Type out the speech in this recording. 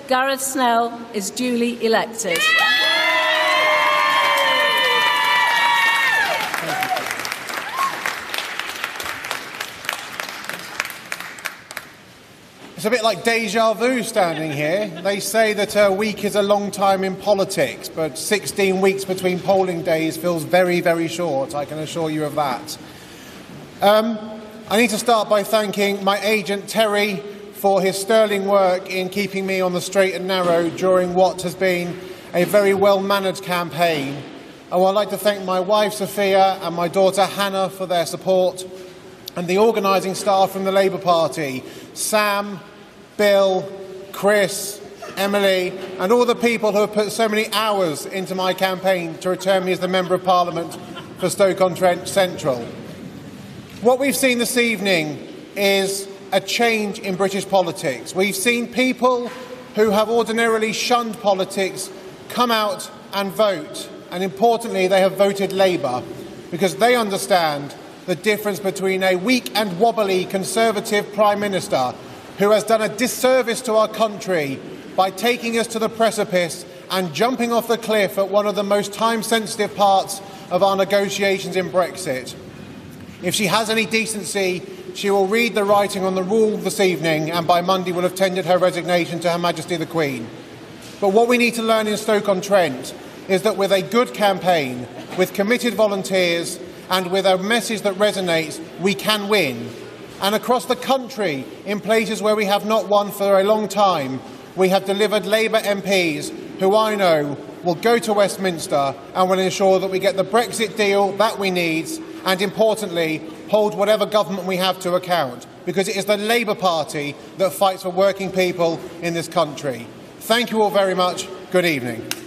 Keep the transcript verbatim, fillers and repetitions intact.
Gareth Snell is duly elected. It's a bit like déjà vu standing here. They say that a week is a long time in politics, but sixteen weeks between polling days feels very, very short, I can assure you of that. Um, I need to start by thanking my agent, Terry, for his sterling work in keeping me on the straight and narrow during what has been a very well-managed campaign. I would like to thank my wife, Sophia, and my daughter, Hannah, for their support, and the organising staff from the Labour Party, Sam, Bill, Chris, Emily, and all the people who have put so many hours into my campaign to return me as the Member of Parliament for Stoke-on-Trent Central. What we've seen this evening is a change in British politics. We've seen people who have ordinarily shunned politics come out and vote, and importantly, they have voted Labour because they understand the difference between a weak and wobbly Conservative Prime Minister who has done a disservice to our country by taking us to the precipice and jumping off the cliff at one of the most time-sensitive parts of our negotiations in Brexit. If she has any decency, she will read the writing on the rule this evening and by Monday will have tendered her resignation to Her Majesty the Queen. But what we need to learn in Stoke-on-Trent is that with a good campaign, with committed volunteers and with a message that resonates, we can win. And across the country, in places where we have not won for a long time, we have delivered Labour M Ps who I know will go to Westminster and will ensure that we get the Brexit deal that we need and, importantly, hold whatever government we have to account, because it is the Labour Party that fights for working people in this country. Thank you all very much. Good evening.